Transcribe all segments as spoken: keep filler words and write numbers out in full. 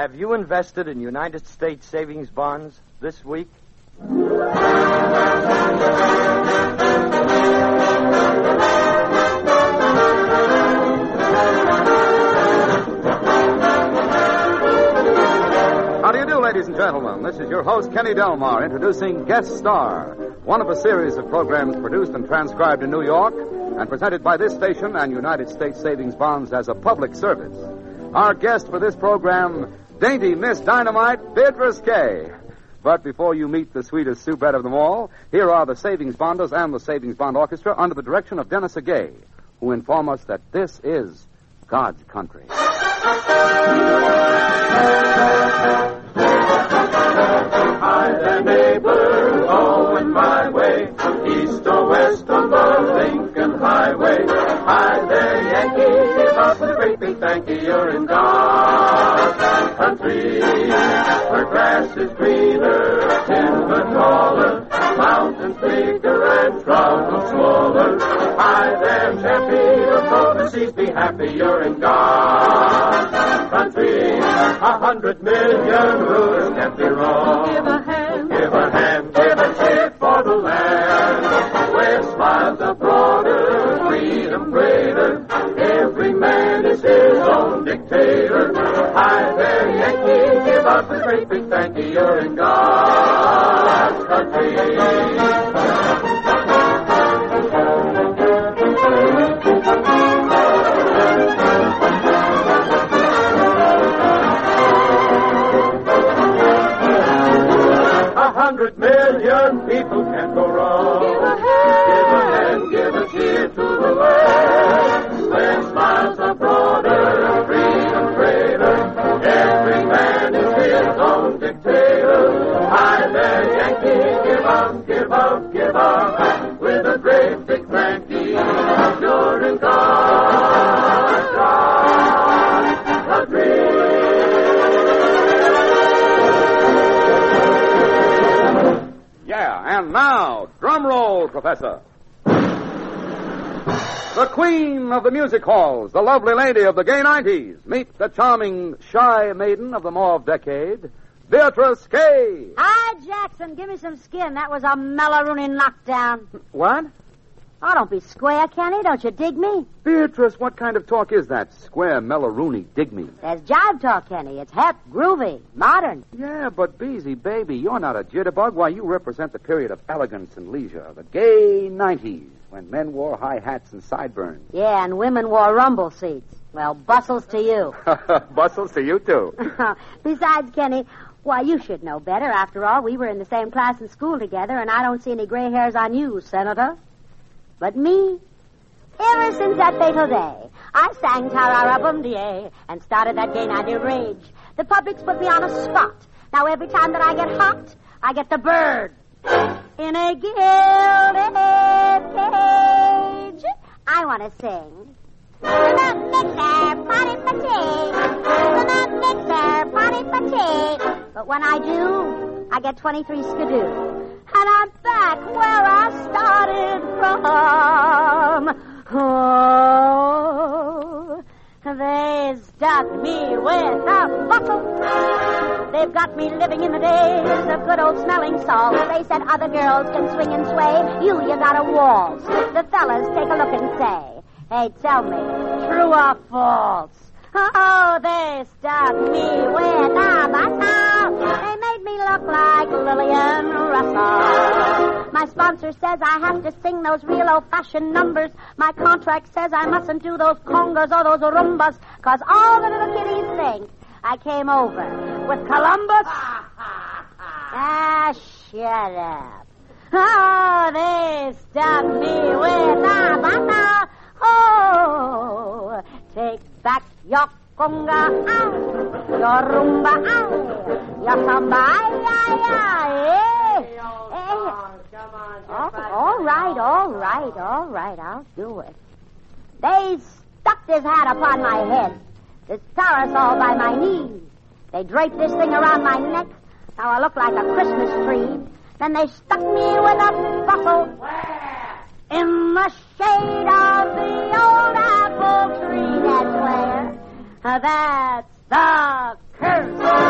Have you invested in United States savings bonds this week? How do you do, ladies and gentlemen? This is your host, Kenny Delmar, introducing Guest Star, one of a series of programs produced and transcribed in New York and presented by this station and United States Savings Bonds as a public service. Our guest for this program, dainty Miss Dynamite, Beatrice Kay. But before you meet the sweetest soubrette of them all, here are the Savings Bonders and the Savings Bond Orchestra under the direction of Dennis Agay, who inform us that this is God's country. Hi there, neighbor, going my way, east or west on the Lincoln Highway. Hi there, Yankee, give us a great big thank you, you're in God's country, where grass is greener, timber taller, mountains bigger, and trout smaller. Hi there, Chappie, though the seas be happy, you're in God's country. A hundred million rulers can't be wrong. Give a hand, give a hand, give a cheer for the land, where smiles are broader, freedom greater. Every man is his own dictator. Hi there, Yankee, give us a great big thank you, you're in God's country. Hundred million people can't go wrong. Give a hand, give a cheer to the land, where smiles are broader, freedom greater. Every man is his own dictator. Hi there, Yankee, give up, give up, give up, with a great big thank you, you're in God's country. Yeah, and now, drum roll, Professor. The queen of the music halls, the lovely lady of the gay nineties. Meet the charming, shy maiden of the mauve decade, Beatrice Kay. Hi, Jackson. Give me some skin. That was a Mellaroonie knockdown. What? Oh, don't be square, Kenny. Don't you dig me? Beatrice, what kind of talk is that? Square Mellaroonie, dig me. There's jive talk, Kenny. It's hip, groovy, modern. Yeah, but Beezy, baby, you're not a jitterbug. Why, you represent the period of elegance and leisure, the gay nineties, when men wore high hats and sideburns. Yeah, and women wore rumble seats. Well, bustles to you. Bustles to you, too. Besides, Kenny, why, you should know better. After all, we were in the same class in school together, and I don't see any gray hairs on you, Senator. But me, ever since that fatal day, I sang Ta-ra-ra-bum-dee and started that gay ninety rage. The public's put me on a spot. Now every time that I get hot, I get the bird. In a gilded cage, I want to sing. But when I do, I get twenty-three skidoo. And I'm back where I started from. Oh, they stuck me with a buckle. They've got me living in the days of good old smelling salts. They said other girls can swing and sway. You, you got a waltz. The fellas take a look and say, hey, tell me, true or false? Oh, they stuck me with a buckle. They made me look like Lillian Russell. My sponsor says I have to sing those real old-fashioned numbers. My contract says I mustn't do those congas or those rumbas, because all the little kiddies think I came over with Columbus. Ah, shut up. Oh, they stuck me with a buckle. Oh, take back your conga, ay, your rumba, ay, your samba, ay, ay, ay, eh, eh. Oh, all right, all right, all right, I'll do it. They stuck this hat upon my head, this parasol by my knees. They draped this thing around my neck. Now I look like a Christmas tree. Then they stuck me with a buckle. Where? In the shade of the old apple tree. That's where. That's the curse.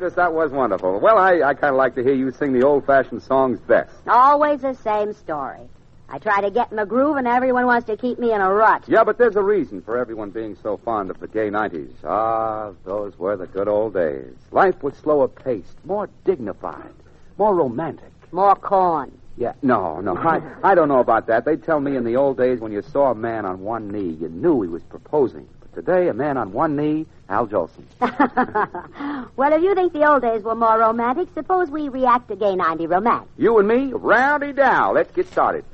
Beatrice, that was wonderful. Well, I, I kind of like to hear you sing the old-fashioned songs best. Always the same story. I try to get in the groove, and everyone wants to keep me in a rut. Yeah, but there's a reason for everyone being so fond of the gay nineties. Ah, those were the good old days. Life was slower paced, more dignified, more romantic. More corn. Yeah, no, no, I, I don't know about that. They tell me in the old days when you saw a man on one knee, you knew he was proposing. But today, a man on one knee, Al Jolson. Well, if you think the old days were more romantic, suppose we react to gay ninety romance. You and me, rowdy dow. Let's get started.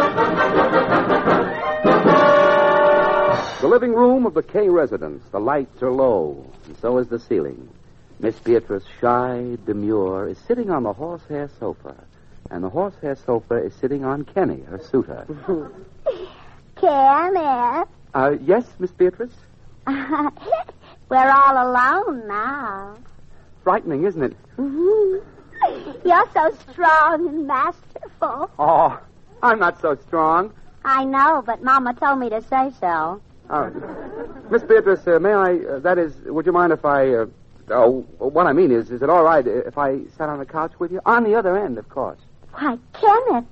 The living room of the K residence. The lights are low, and so is the ceiling. Miss Beatrice, shy, demure, is sitting on the horsehair sofa. And the horsehair sofa is sitting on Kenny, her suitor. Kenneth. Uh, yes, Miss Beatrice? We're all alone now. Frightening, isn't it? Mm-hmm. You're so strong and masterful. Oh, I'm not so strong. I know, but Mama told me to say so. Uh, Miss Beatrice, uh, may I, uh, that is, would you mind if I, uh, oh, what I mean is, is it all right if I sat on the couch with you? On the other end, of course. Why, Kenneth,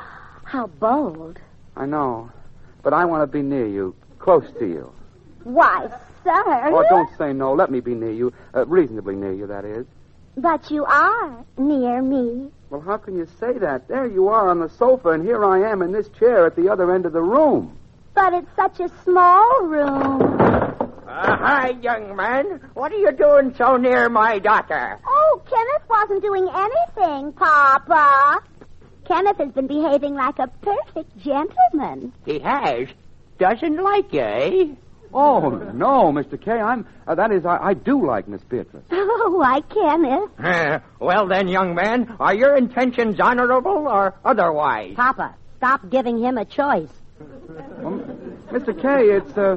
how bold. I know, but I want to be near you, close to you. Why, sir. Oh, don't say no. Let me be near you, uh, reasonably near you, that is. But you are near me. Well, how can you say that? There you are on the sofa, and here I am in this chair at the other end of the room. But it's such a small room. Uh, hi, young man. What are you doing so near my daughter? Oh, Kenneth wasn't doing anything, Papa. Kenneth has been behaving like a perfect gentleman. He has. Doesn't like you, eh? Oh, no, Mister K. I'm, uh, that is, I, I do like Miss Beatrice. Oh, why, Kenneth? Uh, well, then, young man, are your intentions honorable or otherwise? Papa, stop giving him a choice. Well, Mister K, it's, uh,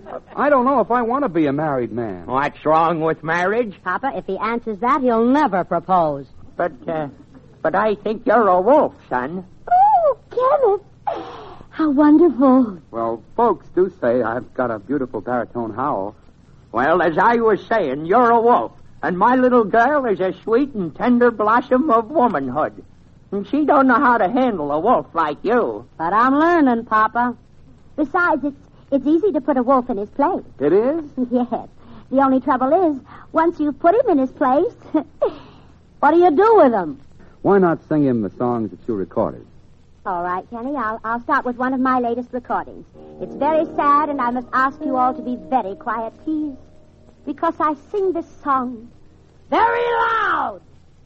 I don't know if I want to be a married man. What's wrong with marriage? Papa, if he answers that, he'll never propose. But, uh, but I think you're a wolf, son. Oh, Kenneth. How wonderful. Well, folks do say I've got a beautiful baritone howl. Well, as I was saying, you're a wolf, and my little girl is a sweet and tender blossom of womanhood. And she don't know how to handle a wolf like you. But I'm learning, Papa. Besides, it's it's easy to put a wolf in his place. It is? Yes. The only trouble is, once you've put him in his place, what do you do with him? Why not sing him the songs that you recorded? All right, Kenny, I'll, I'll start with one of my latest recordings. It's very sad, and I must ask you all to be very quiet, please, because I sing this song very loud.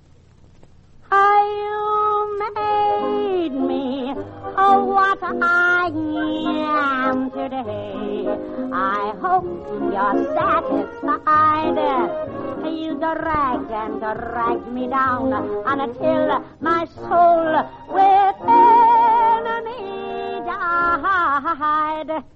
You made me oh, what I am today. I hope you're satisfied. You dragged and dragged me down until my soul within me died.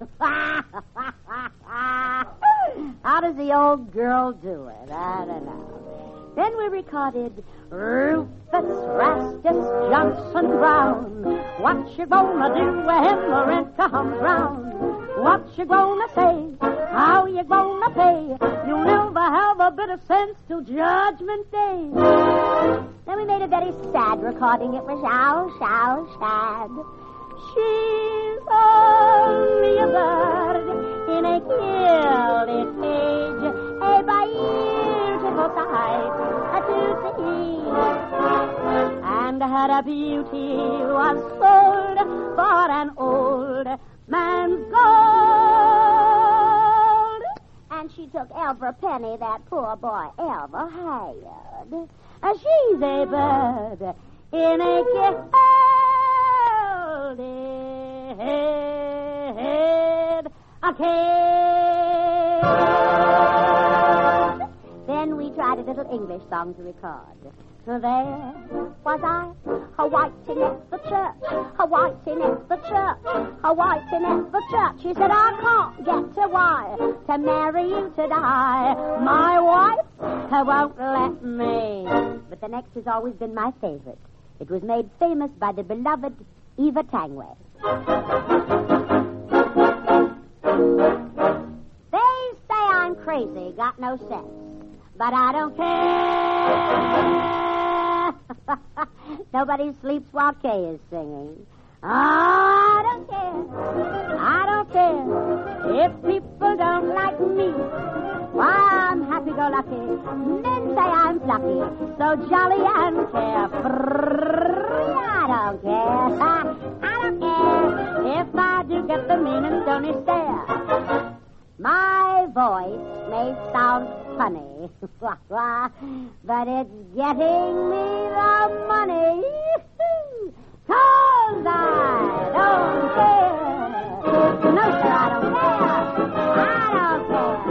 How does the old girl do it? I don't know. Then we recorded Rufus Rastus Johnson Brown. What you gonna do when the rent comes round? What you gonna say? How you gonna pay? You'll never have a bit of sense till Judgment Day. Then we made a very sad recording. It was ow, show, sad. She's only a bird in a gilded cage, a beautiful sight to see. And her beauty was sold for an old man's gold. And she took every penny that poor boy ever had. She's a bird in a gilded a cage. Then we tried a little English song to record. There was I, a waiting at the church, a waiting at the church, a waiting at the church. She said, I can't get to why to marry you to die. My wife won't let me. But the next has always been my favorite. It was made famous by the beloved Eva Tangway. They say I'm crazy, got no sense. But I don't care. Nobody sleeps while Kay is singing. Oh, I don't care. I don't care if people don't like me. Why, I'm happy-go-lucky. Men say I'm plucky, so jolly and carefree. I don't care. I don't care if I do get the mean and stony stare. My voice may sound funny, but it's getting me the money. Cause I don't care. No, sir, I don't care. I don't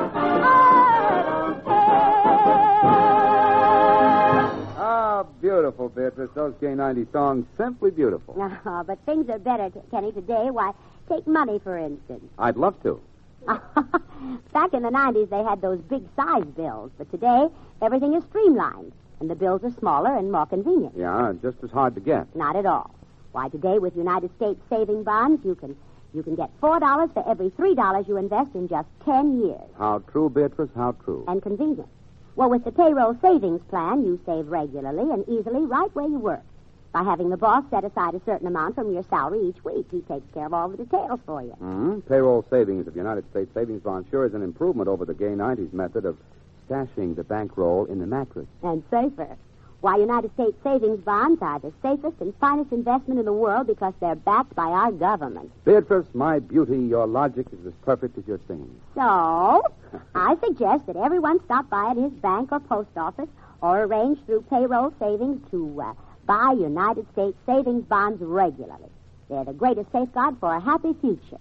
care. I don't care. Ah, beautiful, Beatrice. Those gay nineties songs, simply beautiful. No, but things are better, Kenny, today. Why, take money, for instance. I'd love to. Back in the nineties, they had those big size bills, but today, everything is streamlined, and the bills are smaller and more convenient. Yeah, just as hard to get. Not at all. Why, today, with United States saving bonds, you can you can get four dollars for every three dollars you invest in just ten years. How true, Beatrice, how true. And convenient. Well, with the payroll savings plan, you save regularly and easily right where you work. By having the boss set aside a certain amount from your salary each week, he takes care of all the details for you. Mm-hmm. Payroll savings of United States savings bonds sure is an improvement over the gay nineties method of stashing the bankroll in the mattress. And safer. Why, United States savings bonds are the safest and finest investment in the world because they're backed by our government. Beatrice, my beauty, your logic is as perfect as your singing. So, I suggest that everyone stop by at his bank or post office or arrange through payroll savings to uh, buy United States savings bonds regularly. They're the greatest safeguard for a happy future.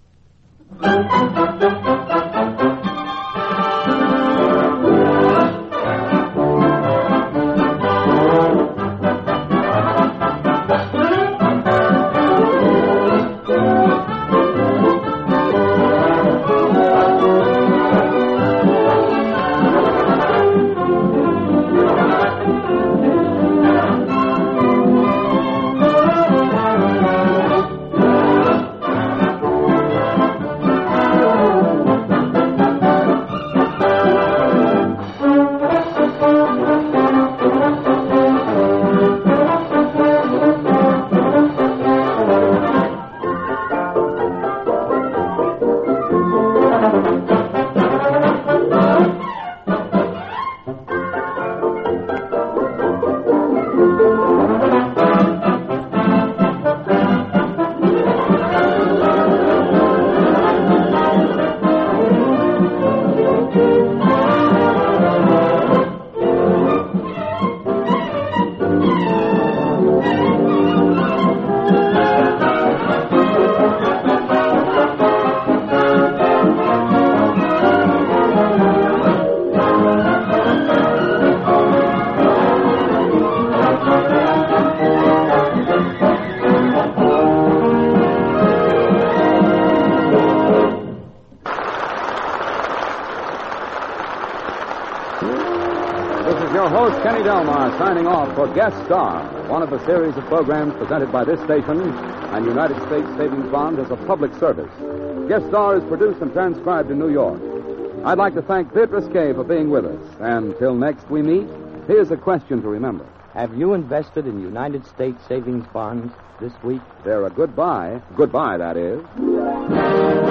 Kenny Delmar signing off for Guest Star, one of a series of programs presented by this station and United States Savings Bond as a public service. Guest Star is produced and transcribed in New York. I'd like to thank Beatrice Kay for being with us. And till next we meet, here's a question to remember. Have you invested in United States savings bonds this week? They're a good buy. Goodbye, that is.